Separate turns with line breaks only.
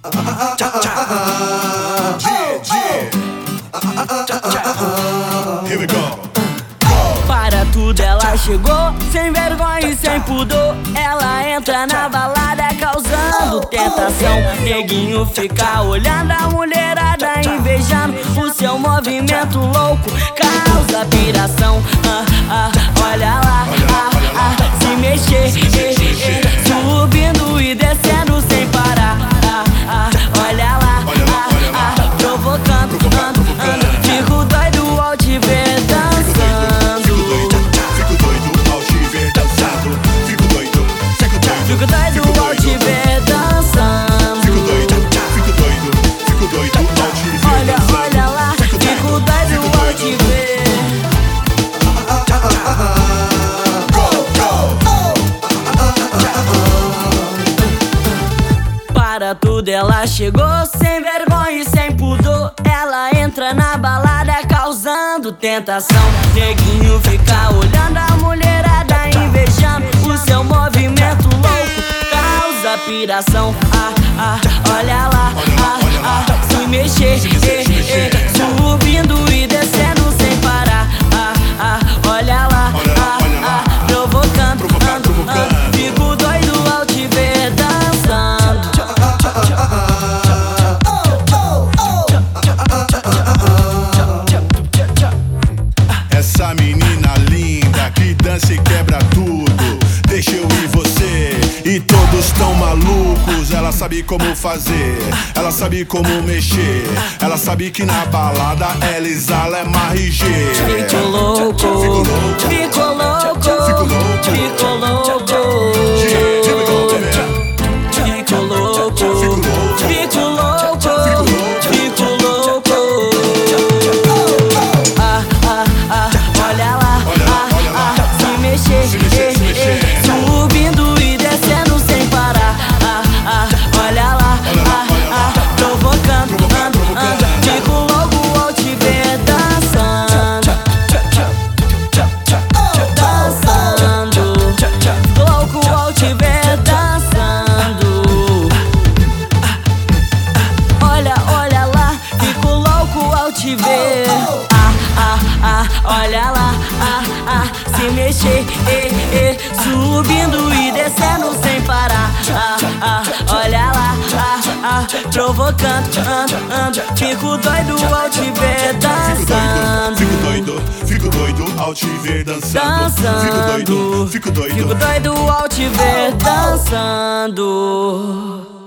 Here we go.
Para tudo ela chegou, sem vergonha e sem pudor. Ela entra na balada causando tentação. Neguinho fica olhando a mulherada, invejando o seu movimento louco, causa piração. Olha lá, se mexer, subindo e descendo sem parar. Olha lá, provocando, fico doido ao te ver dançando.
Fico doido ao te ver dançando. Fico doido
ao te ver dançando.
Fico doido ao te ver dançando.
Olha lá, fico doido ao te ver. Para tudo ela chegou, sem vergonha e sem pudor. Ela entra na balada causando tentação. Neguinho fica olhando a mulherada, invejando o seu movimento louco, causa piração. Olha lá, se mexer, subindo e descendo sem parar. Olha lá, provocando, fico doido ao te ver dançando.
Essa menina linda que dança e quebra tudo, deixa eu ir você e todos tão malucos. Ela sabe como fazer, ela sabe como mexer, ela sabe que na balada ela exala é marigê.
Fico louco, fico louco, fico louco, fico louco, fico louco, fico louco. Olha lá, se mexer, subindo e descendo sem parar. Olha lá, provocando, fico louco ao te ver dançando. Louco ao te ver dançando. Olha lá, fico louco ao te ver. Olha lá, se mexer, subindo e descendo sem parar. Olha lá, provocando, fico doido ao te ver dançando.
Fico doido ao te ver dançando. Fico doido
ao te ver dançando.